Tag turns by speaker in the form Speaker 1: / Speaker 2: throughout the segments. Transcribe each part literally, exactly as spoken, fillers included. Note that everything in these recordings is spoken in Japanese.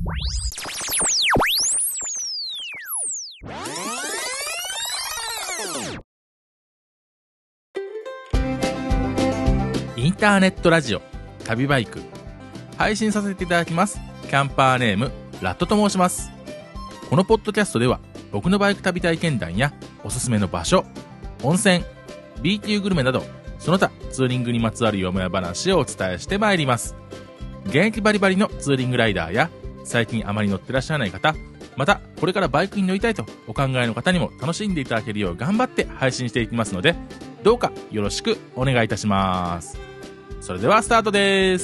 Speaker 1: インターネットラジオ旅バイク配信させていただきます。キャンパーネームラットと申します。このポッドキャストでは僕のバイク旅体験談やおすすめの場所、温泉、B 級グルメなどその他ツーリングにまつわるよもや話をお伝えしてまいります。現役バリバリのツーリングライダーや最近あまり乗ってらっしゃらない方、またこれからバイクに乗りたいとお考えの方にも楽しんでいただけるよう頑張って配信していきますので、どうかよろしくお願いいたします。それではスタートです。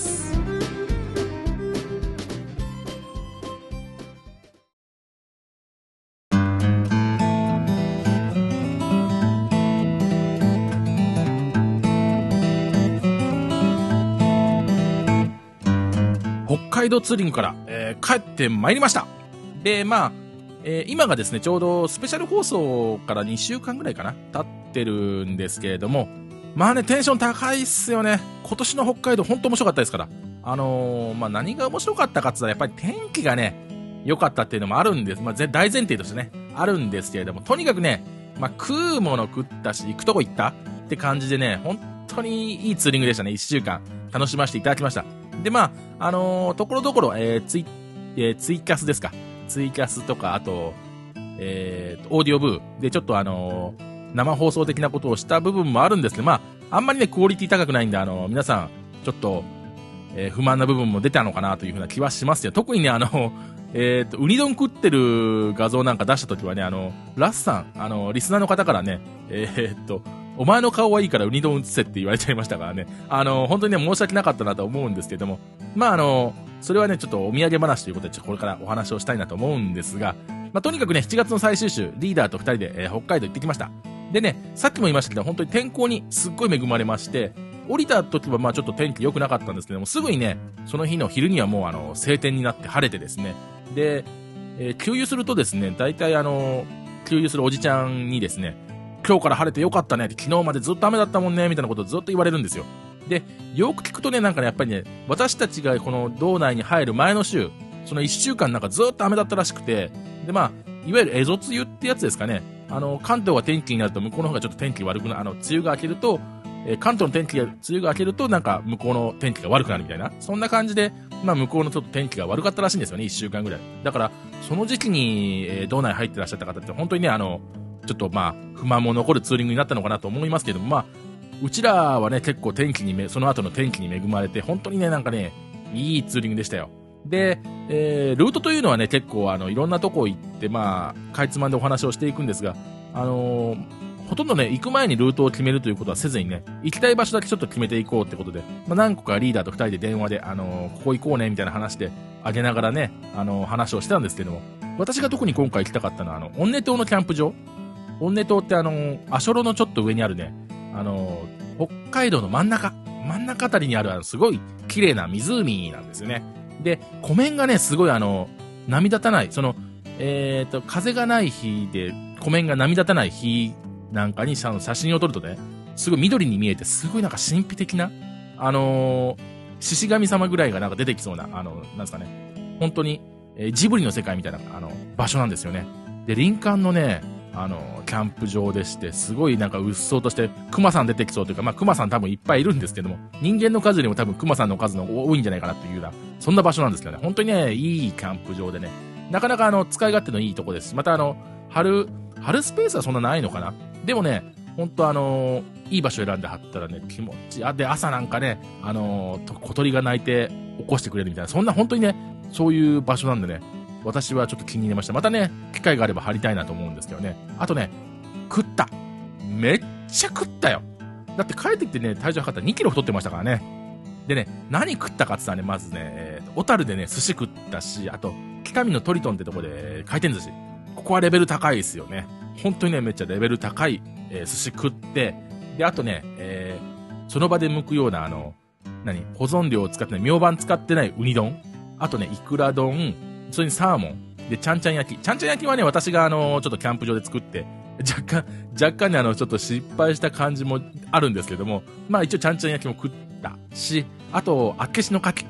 Speaker 1: 北海道ツーリングから、えー、帰ってまいりました。で、まあ、えー、今がですね、ちょうどスペシャル放送からにしゅうかんぐらいかな、経ってるんですけれども、まあね、テンション高いっすよね。今年の北海道本当面白かったですから。あのー、まあ何が面白かったかって言ったらやっぱり天気がね、良かったっていうのもあるんです。まあ大前提としてね、あるんですけれども、とにかくね、まあ食うもの食ったし、行くとこ行ったって感じでね、本当にいいツーリングでしたね。いっしゅうかん楽しませていただきました。で、まあ、あのー、ところどころ、えー、ツイ、えー、ツイキャスですか。ツイキャスとか、あと、えー、オーディオブーでちょっとあのー、生放送的なことをした部分もあるんですけど、まあ、あんまりね、クオリティ高くないんで、あのー、皆さん、ちょっと、えー、不満な部分も出たのかなというふうな気はしますよ。特にね、あの、えっと、ウニ丼食ってる画像なんか出したときはね、あの、ラスさん、あの、リスナーの方からね、えー、っと、お前の顔はいいからウニ丼映せって言われちゃいましたからね。あの、本当にね、申し訳なかったなと思うんですけども、まあ、あの、それはね、ちょっとお土産話ということで、ちょっとこれからお話をしたいなと思うんですが、まあ、とにかくね、しちがつの最終週、リーダーとふたりで、えー、北海道行ってきました。でね、さっきも言いましたけど、本当に天候にすっごい恵まれまして、降りた時はまあちょっと天気良くなかったんですけども、すぐにね、その日の昼にはもうあの、晴天になって晴れてですね、で、えー、給油するとですね、大体あの、給油するおじちゃんにですね、今日から晴れてよかったねって、昨日までずっと雨だったもんね、みたいなことをずっと言われるんですよ。で、よく聞くとね、なんかね、やっぱりね、私たちがこの道内に入る前の週、そのいっしゅうかんなんかずっと雨だったらしくて、で、まあ、いわゆる蝦夷梅雨ってやつですかね。あの、関東が天気になると向こうの方がちょっと天気悪くなる、あの、梅雨が明けると、えー、関東の天気が、梅雨が明けるとなんか向こうの天気が悪くなるみたいな、そんな感じで、まあ向こうのちょっと天気が悪かったらしいんですよね、いっしゅうかんぐらい。だから、その時期に、えー、道内入ってらっしゃった方って本当にね、あの、ちょっとまあ、不満も残るツーリングになったのかなと思いますけども、まあ、うちらはね、結構天気にめ、その後の天気に恵まれて、本当にね、なんかね、いいツーリングでしたよ。で、えー、ルートというのはね、結構あの、いろんなとこ行って、まあ、かいつまんでお話をしていくんですが、あのー、ほとんどね、行く前にルートを決めるということはせずにね、行きたい場所だけちょっと決めていこうってことで、まあ、何個かリーダーと二人で電話で、あのー、ここ行こうね、みたいな話で、あげながらね、あのー、話をしてたんですけども、私が特に今回行きたかったのは、あの、オンネ島のキャンプ場。オンネ島ってあのー、アショロのちょっと上にあるね、あのー、北海道の真ん中、真ん中あたりにある、あの、すごい綺麗な湖なんですよね。で、湖面がね、すごいあの、波立たない、その、えっと、風がない日で、湖面が波立たない日なんかに、写真を撮るとね、すごい緑に見えて、すごいなんか神秘的な、あのー、獅子神様ぐらいがなんか出てきそうな、あの、なんですかね、本当に、えー、ジブリの世界みたいな、あの、場所なんですよね。で、林間のね、あの、キャンプ場でして、すごいなんかうっそうとして、熊さん出てきそうというか、まあ熊さん多分いっぱいいるんですけども、人間の数よりも多分熊さんの数の方が多いんじゃないかなというような、そんな場所なんですけどね、本当にね、いいキャンプ場でね、なかなかあの、使い勝手のいいとこです。またあの、春、春スペースはそんなないのかな。でもね、本当あのー、いい場所選んではったらね、気持ち、あ、で、朝なんかね、あのー、小鳥が鳴いて起こしてくれるみたいな、そんな本当にね、そういう場所なんでね、私はちょっと気に入りました。またね、機会があれば貼りたいなと思うんですけどね。あとね、食った。めっちゃ食ったよ。だって帰ってきてね、体重測ったらにキロ太ってましたからね。でね、何食ったかって言ったらね、まずね、えー、小樽でね、寿司食ったし、あと、北見のトリトンってとこで回転寿司。ここはレベル高いですよね。本当にね、めっちゃレベル高い、えー、寿司食って、で、あとね、えー、その場で剥くような、あの、何保存料を使ってない、明晩使ってないウニ丼。あとね、イクラ丼。それにサーモン。で、ちゃんちゃん焼き。ちゃんちゃん焼きはね、私があの、ちょっとキャンプ場で作って、若干、若干ね、あの、ちょっと失敗した感じもあるんですけども、まあ一応ちゃんちゃん焼きも食ったし、あと、あっけしの牡蠣。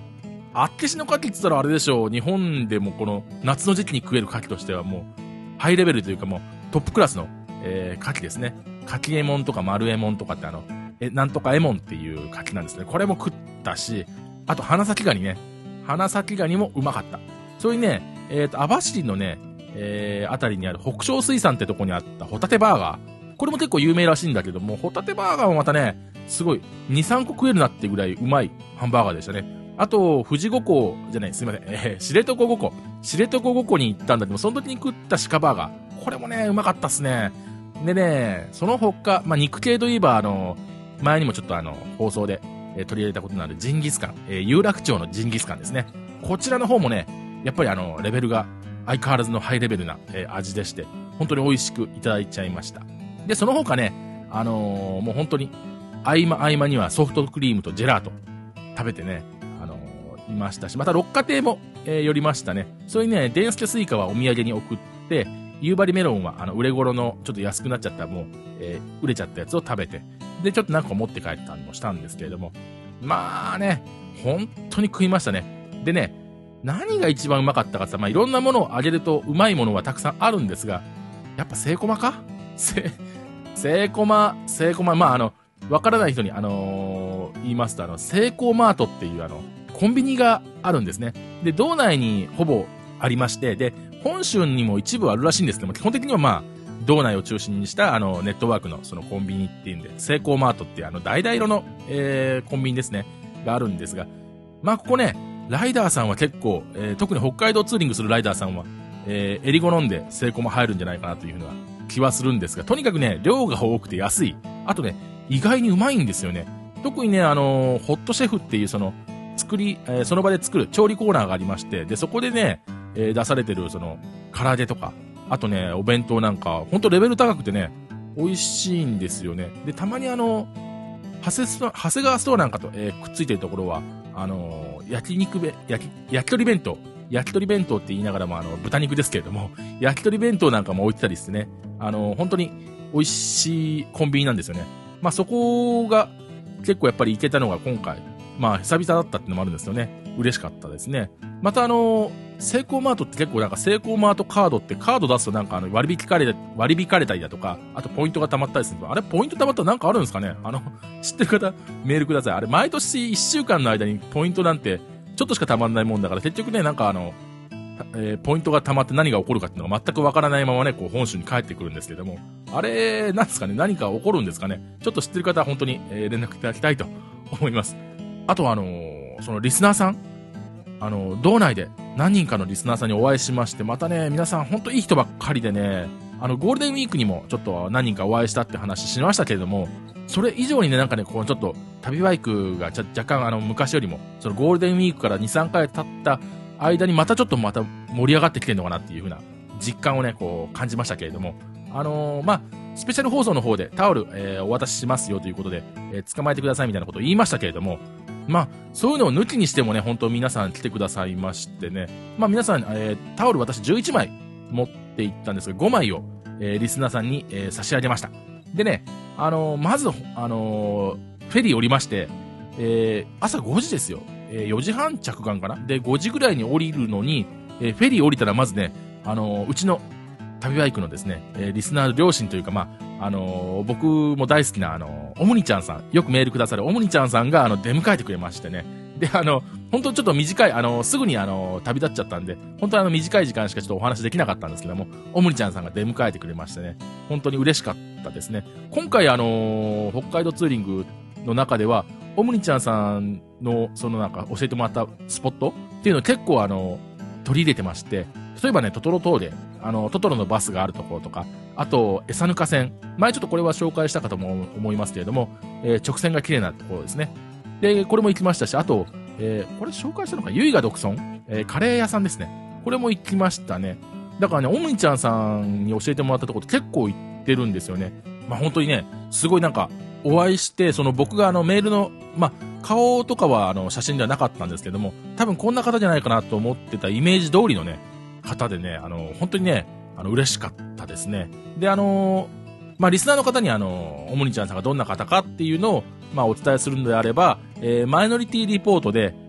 Speaker 1: あっけしの牡蠣って言ったらあれでしょう。日本でもこの夏の時期に食える牡蠣としてはもう、ハイレベルというかもうトップクラスの、えー、牡蠣ですね。牡蠣えもんとか丸えもんとかってあの、え、なんとかえもんっていう牡蠣なんですね。これも食ったし、あと花咲ガニね。花咲ガニもうまかった。そういうね、えっと、網走のね、えー、あたりにある北昇水産ってとこにあったホタテバーガー。これも結構有名らしいんだけども、ホタテバーガーもまたね、すごい、に、さんこ食えるなってぐらいうまいハンバーガーでしたね。あと、富士五湖じゃない、すいません、えー、知床五湖。知床五湖に行ったんだけど、その時に食った鹿バーガー。これもね、うまかったっすね。でね、その他、まあ、肉系といえば、あの、前にもちょっとあの、放送で、えー、取り入れたことのあるジンギスカン、えー、有楽町のジンギスカンですね。こちらの方もね、やっぱりあの、レベルが相変わらずのハイレベルな、えー、味でして、本当に美味しくいただいちゃいました。で、その他ね、あのー、もう本当に、合間合間にはソフトクリームとジェラート食べてね、あのー、いましたし、また六花亭も、えー、寄りましたね。そういうね、デンスケスイカはお土産に送って、夕張メロンはあの、売れ頃のちょっと安くなっちゃったもう、えー、売れちゃったやつを食べて、で、ちょっとなんか持って帰ったりもしたんですけれども、まあね、本当に食いましたね。でね、何が一番うまかったかって、まあいろんなものをあげるとうまいものはたくさんあるんですが、やっぱセイコマかセ、セイコマ、セイコマ、まああの、わからない人に、あのー、言いますと、あの、セイコーマートっていうあの、コンビニがあるんですね。で、道内にほぼありまして、で、本州にも一部あるらしいんですけども、基本的にはまあ、道内を中心にしたあの、ネットワークのそのコンビニっていうんで、セイコーマートっていうあの、橙色の、えー、コンビニですね、があるんですが、まあ、ここね、ライダーさんは結構、えー、特に北海道ツーリングするライダーさんは、えー、エリ好んでセイコーも入るんじゃないかなというふうな気はするんですが、とにかくね、量が多くて安い。あとね、意外にうまいんですよね。特にね、あのー、ホットシェフっていうその、作り、えー、その場で作る調理コーナーがありまして、で、そこでね、えー、出されてるその、唐揚げとか、あとね、お弁当なんか、ほんとレベル高くてね、美味しいんですよね。で、たまにあの、長谷スト、長谷川ストアなんかと、えー、くっついてるところは、あのー、焼肉べ、焼き、焼き鳥弁当。焼き鳥弁当って言いながらも、あの、豚肉ですけれども、焼き鳥弁当なんかも置いてたりしてね、あのー、本当に美味しいコンビニなんですよね。まあ、そこが結構やっぱり行けたのが今回、まあ、久々だったってのもあるんですよね。嬉しかったですね。またあのー、セイコーマートって結構なんかセイコーマートカードってカード出すとなんかあの割引かれ、割引かれたりだとか、あとポイントが溜まったりすると、あれポイント溜まったらなんかあるんですかね。あの、知ってる方メールください。あれ毎年いっしゅうかんの間にポイントなんてちょっとしか溜まんないもんだから結局ね、なんかあの、えー、ポイントが溜まって何が起こるかっていうのが全くわからないままね、こう本州に帰ってくるんですけども、あれ、なんですかね、何か起こるんですかね。ちょっと知ってる方は本当に、えー、連絡いただきたいと思います。あとあのー、そのリスナーさん、あの、道内で何人かのリスナーさんにお会いしまして、またね、皆さん本当いい人ばっかりでね、あの、ゴールデンウィークにもちょっと何人かお会いしたって話しましたけれども、それ以上にね、なんかね、こうちょっと旅バイクがちゃ若干あの、昔よりも、そのゴールデンウィークからに、さんかい経った間にまたちょっとまた盛り上がってきてるのかなっていう風な実感をね、こう感じましたけれども、あのー、まあ、スペシャル放送の方でタオル、えー、お渡ししますよということで、えー、捕まえてくださいみたいなことを言いましたけれども、まあ、そういうのを抜きにしてもね、本当皆さん来てくださいましてね。まあ皆さん、えー、タオル私じゅういちまい持っていったんですが、ごまいを、えー、リスナーさんに、えー、差し上げました。でね、あのー、まず、あのー、フェリー降りまして、えー、朝ごじですよ。えー、よじはん着岸かな。で、ごじぐらいに降りるのに、えー、フェリー降りたらまずね、あのー、うちの旅バイクのですね、えー、リスナー両親というか、まあ、あのー、僕も大好きな、あのー、おもにちゃんさん、よくメールくださるおもにちゃんさんが、あの、出迎えてくれましてね。で、あの、本当ちょっと短い、あのー、すぐにあのー、旅立っちゃったんで、本当あの、短い時間しかちょっとお話できなかったんですけども、おもにちゃんさんが出迎えてくれましてね、本当に嬉しかったですね。今回あのー、北海道ツーリングの中では、おもにちゃんさんの、そのなんか、教えてもらったスポットっていうのを結構あのー、取り入れてまして、例えばね、トトロ島で、あの、トトロのバスがあるところとか、あと、エサヌカ線。前ちょっとこれは紹介したかとも思いますけれども、えー、直線が綺麗なところですね。で、これも行きましたし、あと、えー、これ紹介したのか、ゆいが独尊、えー、カレー屋さんですね。これも行きましたね。だからね、おむにちゃんさんに教えてもらったところって結構行ってるんですよね。まあ本当にね、すごいなんか、お会いして、その僕があのメールの、まあ、顔とかはあの写真ではなかったんですけども、多分こんな方じゃないかなと思ってたイメージ通りのね、方でね、あの、本当にね、あの、嬉しかったですね。で、あのー、まあ、リスナーの方にあの、おもにちゃんさんがどんな方かっていうのを、まあ、お伝えするのであれば、えー、マイノリティリポートで、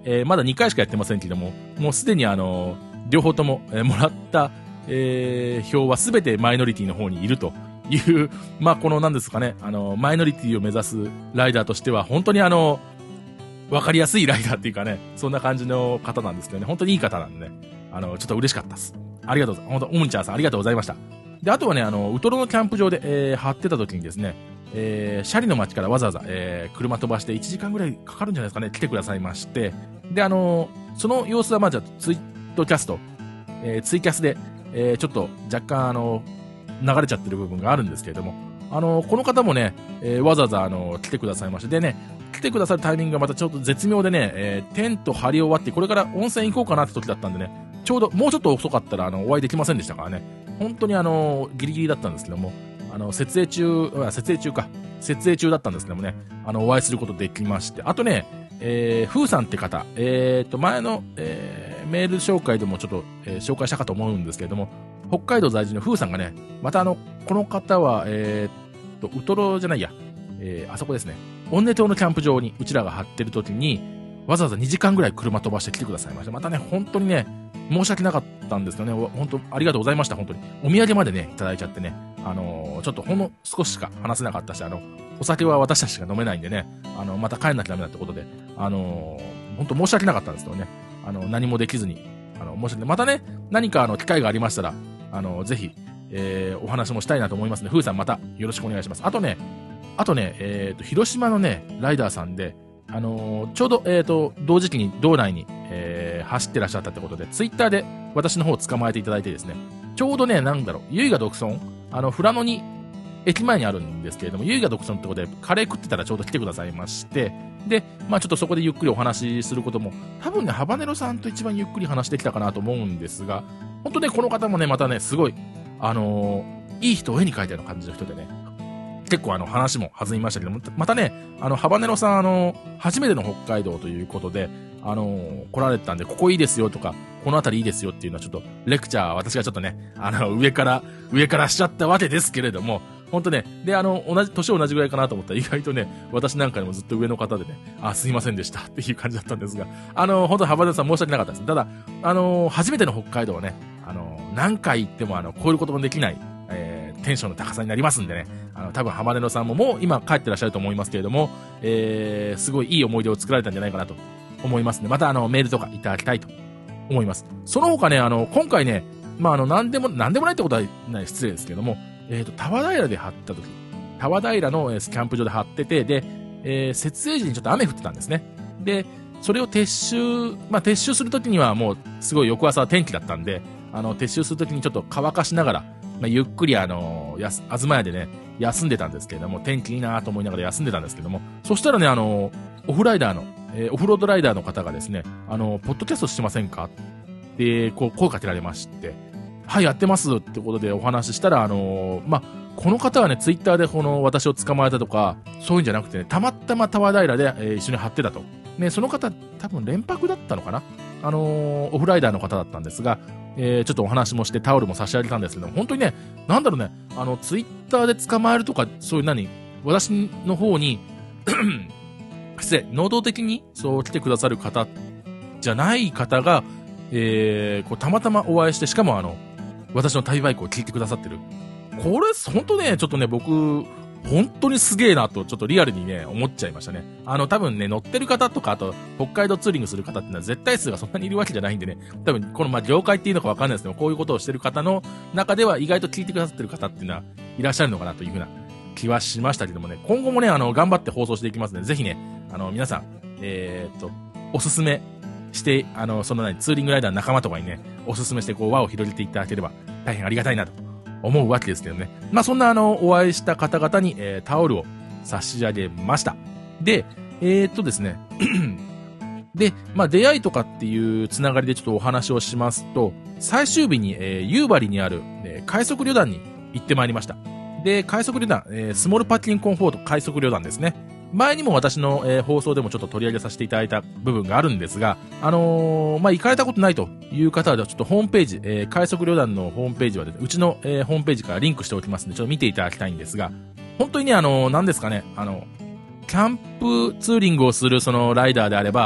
Speaker 1: えー、まだにかいしかやってませんけども、もうすでにあの、両方とも、えー、もらった、えー、票はすべてマイノリティの方にいるという、まあ、このなんですかね、あの、マイノリティを目指すライダーとしては、本当にあの、わかりやすいライダーっていうかね、そんな感じの方なんですけどね、本当にいい方なんでね、あの、ちょっと嬉しかったです。ありがとうございます。本当、オムニチャーさんありがとうございました。で、あとはね、あの、ウトロのキャンプ場で、えー、張ってた時にですね、えー、シャリの町からわざわざ、えー、車飛ばしていちじかんぐらいかかるんじゃないですかね、来てくださいまして、で、あのー、その様子はまあじゃあツイートキャスト、えー、ツイキャスで、えー、ちょっと若干あのー、流れちゃってる部分があるんですけれども、あのー、この方もね、えー、わざわざあのー、来てくださいまして、でね、来てくださるタイミングがまたちょっと絶妙でね、えー、テント張り終わって、これから温泉行こうかなって時だったんでね、ちょうど、もうちょっと遅かったら、あの、お会いできませんでしたからね、本当にあのー、ギリギリだったんですけども、あの、設営中、設営中か、設営中だったんですけどもね、あの、お会いすることできまして、あとね、えー、ふうさんって方、えーと、前の、えー、メール紹介でもちょっと、えー、紹介したかと思うんですけれども、北海道在住のふうさんがね、またあの、この方は、えーと、ウトロじゃないや、えー、あそこですね、温根島のキャンプ場にうちらが張ってる時に、わざわざにじかんぐらい車飛ばして来てくださいました。またね、本当にね、申し訳なかったんですけどね、本当ありがとうございました、本当に。お土産までね、いただいちゃってね、あのー、ちょっとほんの少ししか話せなかったし、あの、お酒は私たちしか飲めないんでね、あの、また帰んなきゃダメだってことで、あのー、本当申し訳なかったんですけどね、あの、何もできずに、あの、申し訳ない。またね、何かあの、機会がありましたら、あの、ぜひ、えー、お話もしたいなと思いますので、ふうさんまたよろしくお願いします。あとね、あとね、えっと、広島のね、ライダーさんで、あのー、ちょうど、えっと、同時期に道内に、えー、走ってらっしゃったってことで、ツイッターで私の方を捕まえていただいてですね、ちょうどね、なんだろう、ゆいが独尊、あの、富良野に、駅前にあるんですけれども、ゆいが独尊ってことで、カレー食ってたらちょうど来てくださいまして、で、まあちょっとそこでゆっくりお話しすることも、多分ね、ハバネロさんと一番ゆっくり話できたかなと思うんですが、本当ね、この方もね、またね、すごい、あのー、いい人を絵に描いたような感じの人でね、結構あの話も弾みましたけども、またね、あの、ハバネロさん、あの、初めての北海道ということで、あのー、来られてたんで、ここいいですよとか、この辺りいいですよっていうのはちょっと、レクチャー、私がちょっとね、あの、上から、上からしちゃったわけですけれども、ほんとね、で、あの、同じ、年同じぐらいかなと思ったら、意外とね、私なんかでもずっと上の方でね、あ、すいませんでしたっていう感じだったんですが、あの、ほんと、ハバネロさん申し訳なかったです。ただ、あの、初めての北海道はね、あの、何回行っても、あの、超えることもできない、えー、テンションの高さになりますんでね、あの、多分、ハバネロさんももう今帰ってらっしゃると思いますけれども、えー、すごいいい思い出を作られたんじゃないかなと思いますね。また、あの、メールとかいただきたいと思います。その他ね、あの、今回ね、まあ、あの、なんでも、なんでもないってことはない、失礼ですけども、えっと、タワ平で張った時、タワ平の、えー、キャンプ場で張ってて、で、えー、設営時にちょっと雨降ってたんですね。で、それを撤収、まあ、撤収するときにはもう、すごい翌朝は天気だったんで、あの、撤収するときにちょっと乾かしながら、まあ、ゆっくりあの、やす、あずまやでね、休んでたんですけれども、天気いいなと思いながら休んでたんですけども、そしたらね、あの、オフライダーの、えー、オフロードライダーの方がですね、あの、ポッドキャストしてませんかって、こう、声かけられまして、はい、やってますってことでお話ししたら、あのー、まあ、この方はね、ツイッターでこの私を捕まえたとか、そういうんじゃなくてね、たまたまタワ平で、えー、一緒に張ってたと。ね、その方、多分連泊だったのかなあのー、オフライダーの方だったんですが、えー、ちょっとお話もしてタオルも差し上げたんですけども、本当にね、なんだろうね、あの、ツイッターで捕まえるとか、そういう何、私の方に、失礼、能動的にそう来てくださる方じゃない方が、えー、こうたまたまお会いして、しかもあの、私の旅バイクを聞いてくださってる。これ、ほんとね、ちょっとね、僕、本当にすげえなと、ちょっとリアルにね、思っちゃいましたね。あの、多分ね、乗ってる方とか、あと、北海道ツーリングする方ってのは絶対数がそんなにいるわけじゃないんでね、多分、この、まあ、業界っていうのかわかんないですけど、こういうことをしてる方の中では意外と聞いてくださってる方っていうのはいらっしゃるのかなというふうな気はしましたけどもね、今後もね、あの、頑張って放送していきますので、ぜひね、あの、皆さん、えーっと、おすすめして、あの、その何、ツーリングライダーの仲間とかにね、おすすめして、こう、輪を広げていただければ、大変ありがたいなと思うわけですけどね。まあ、そんなあの、お会いした方々に、えー、タオルを差し上げました。で、えー、っとですね。で、まあ、出会いとかっていうつながりでちょっとお話をしますと、最終日に、えー、夕張にある、えー、快速旅団に行ってまいりました。で、快速旅団、えー、スモールパッキンコンフォート快速旅団ですね。前にも私の、えー、放送でもちょっと取り上げさせていただいた部分があるんですが、あのー、まあ、行かれたことないという方は、ちょっとホームページ、えー、快速旅団のホームページはですね、うちの、えー、ホームページからリンクしておきますので、ちょっと見ていただきたいんですが、本当にね、あのー、何ですかね、あの、キャンプツーリングをするそのライダーであれば、ちょっ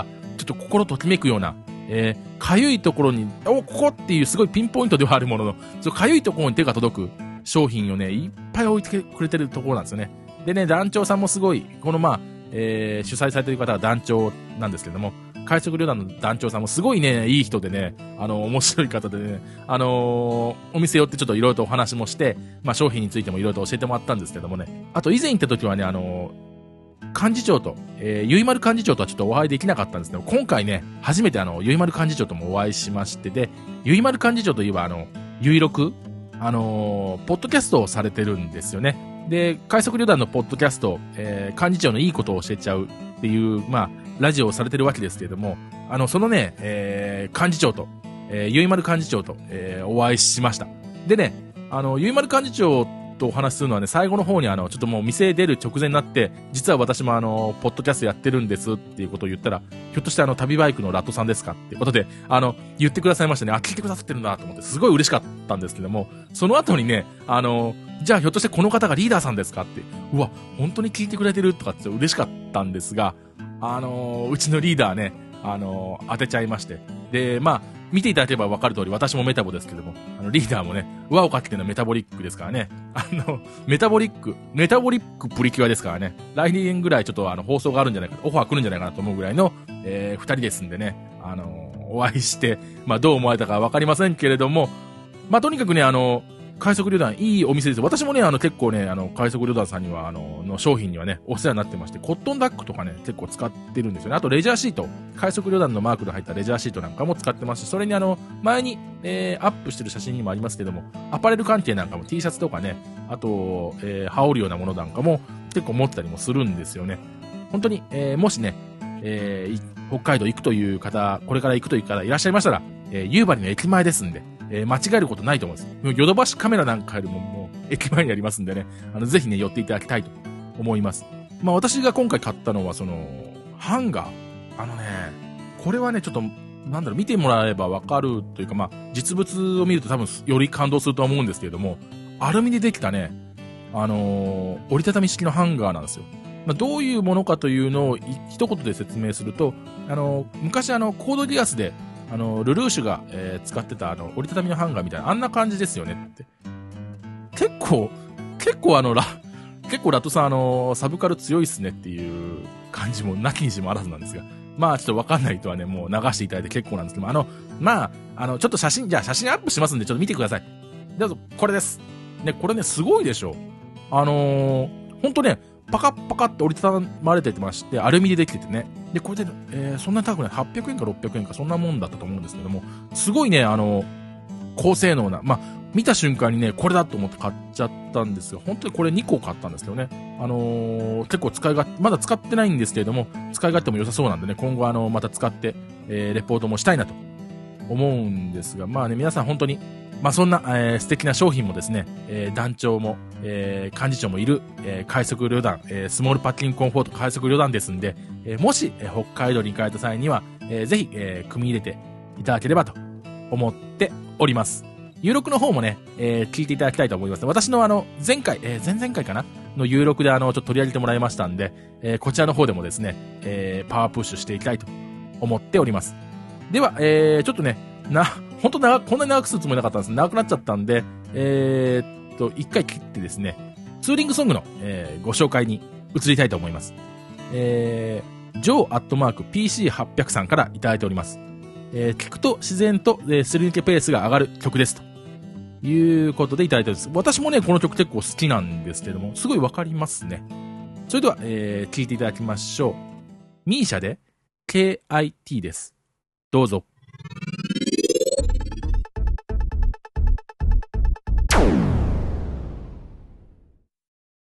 Speaker 1: ちょっと心ときめくような、えー、かゆいところに、お、ここっていうすごいピンポイントではあるものの、そのかゆいところに手が届く商品をね、いっぱい置いてくれてるところなんですよね。でね、団長さんもすごい、このまあ、えー、主催されている方は団長なんですけども、快速旅団の団長さんもすごいね、いい人でね、あの、面白い方でね、あのー、お店寄ってちょっといろいろとお話もして、まあ商品についてもいろいろと教えてもらったんですけどもね、あと以前行った時はね、あのー、幹事長と、えー、ゆいまる幹事長とはちょっとお会いできなかったんですけど、今回ね、初めてあの、ゆいまる幹事長ともお会いしまして、で、ゆいまる幹事長といえばあの、ゆいろく、あのー、ポッドキャストをされてるんですよね。で、快速旅団のポッドキャスト、えー、幹事長のいいことを教えちゃうっていう、まあ、ラジオをされてるわけですけれども、あの、そのね、えー、幹事長と、えー、ゆいまる幹事長と、えー、お会いしました。でね、あの、ゆいまる幹事長とお話しするのはね、最後の方にあの、ちょっともう店出る直前になって、実は私もあの、ポッドキャストやってるんですっていうことを言ったら、ひょっとしてあの、旅バイクのラットさんですかっていうことで、あの、言ってくださいましたね。あ、聞いてくださってるんだと思って、すごい嬉しかったんですけども、その後にね、あの、じゃあひょっとしてこの方がリーダーさんですかって、うわ、本当に聞いてくれてるとかって嬉しかったんですが、あのー、うちのリーダーね、あのー、当てちゃいまして。で、まあ、見ていただければ分かる通り、私もメタボですけども、あの、リーダーもね、輪をかけてのメタボリックですからね。あの、メタボリック、メタボリックプリキュアですからね。来年ぐらいちょっとあの、放送があるんじゃないか、オファー来るんじゃないかなと思うぐらいの、えー、二人ですんでね、あのー、お会いして、まあ、どう思われたか分かりませんけれども、まあ、とにかくね、あのー、快速旅団、いいお店です。私もね、あの、結構ね、あの、快速旅団さんには、あの、の商品にはね、お世話になってまして、コットンダックとかね、結構使ってるんですよね。あと、レジャーシート。快速旅団のマークの入ったレジャーシートなんかも使ってますし、それにあの、前に、えー、アップしてる写真にもありますけども、アパレル関係なんかも T シャツとかね、あと、えー、羽織るようなものなんかも結構持ってたりもするんですよね。本当に、えー、もしね、えー、北海道行くという方、これから行くという方いらっしゃいましたら、えー、夕張の駅前ですんで、えー、間違えることないと思うんです。ヨドバシカメラなんかよりももう駅前にありますんでね、あのぜひね寄っていただきたいと思います。まあ私が今回買ったのはそのハンガー、あのねこれはねちょっとなんだろう見てもらえばわかるというか、まあ実物を見ると多分より感動するとは思うんですけれども、アルミでできたねあのー、折りたたみ式のハンガーなんですよ。まあ、どういうものかというのを一言で説明すると、あのー、昔あのコードギアスであの、ルルーシュが、えー、使ってたあの、折りたたみのハンガーみたいな、あんな感じですよねって。結構、結構あの、ラ、結構ラットさんあの、サブカル強いっすねっていう感じもなきにしもあらずなんですが。まあちょっとわかんない人はね、もう流していただいて結構なんですけども、あの、まあ、あの、ちょっと写真、じゃあ写真アップしますんで、ちょっと見てください。どうぞ、これです。ね、これね、すごいでしょ。あのー、ほんとね、パカッパカって折りたたまれてまして、アルミでできててね。で、これで、えー、そんなに高くない。はっぴゃくえんかろっぴゃくえんか、そんなもんだったと思うんですけども、すごいね、あの、高性能な、まあ、見た瞬間にね、これだと思って買っちゃったんですよ。本当にこれにこ買ったんですけどね。あのー、結構使いが、まだ使ってないんですけれども、使い勝手も良さそうなんでね、今後あの、また使って、えー、レポートもしたいなと思うんですが、まあね、皆さん本当に、まあそんな、えー、素敵な商品もですね、えー、団長も、えー、幹事長もいる、えー、快速旅団、えー、スモールパッキンコンフォート快速旅団ですんで、えー、もし、えー、北海道に行かれた際には、えー、ぜひ、えー、組み入れていただければと思っております。有録の方もね、えー、聞いていただきたいと思います。私のあの、前回、えー、前々回かなの有録であの、ちょっと取り上げてもらいましたんで、えー、こちらの方でもですね、えー、パワープッシュしていきたいと思っております。では、えー、ちょっとね、な、本当長、こんなに長くするつもりなかったんです。長くなっちゃったんで、えー、っと、一回切ってですね、ツーリングソングの、えー、ご紹介に移りたいと思います。えー、ジョーアットマーク ピーシーはっぴゃく さんからいただいております。えー、聞くと自然と、えー、すり抜けペースが上がる曲です。ということでいただいております。私もね、この曲結構好きなんですけども、すごいわかりますね。それでは、えー、聞いていただきましょう。ミーシャで ケーアイティー です。どうぞ。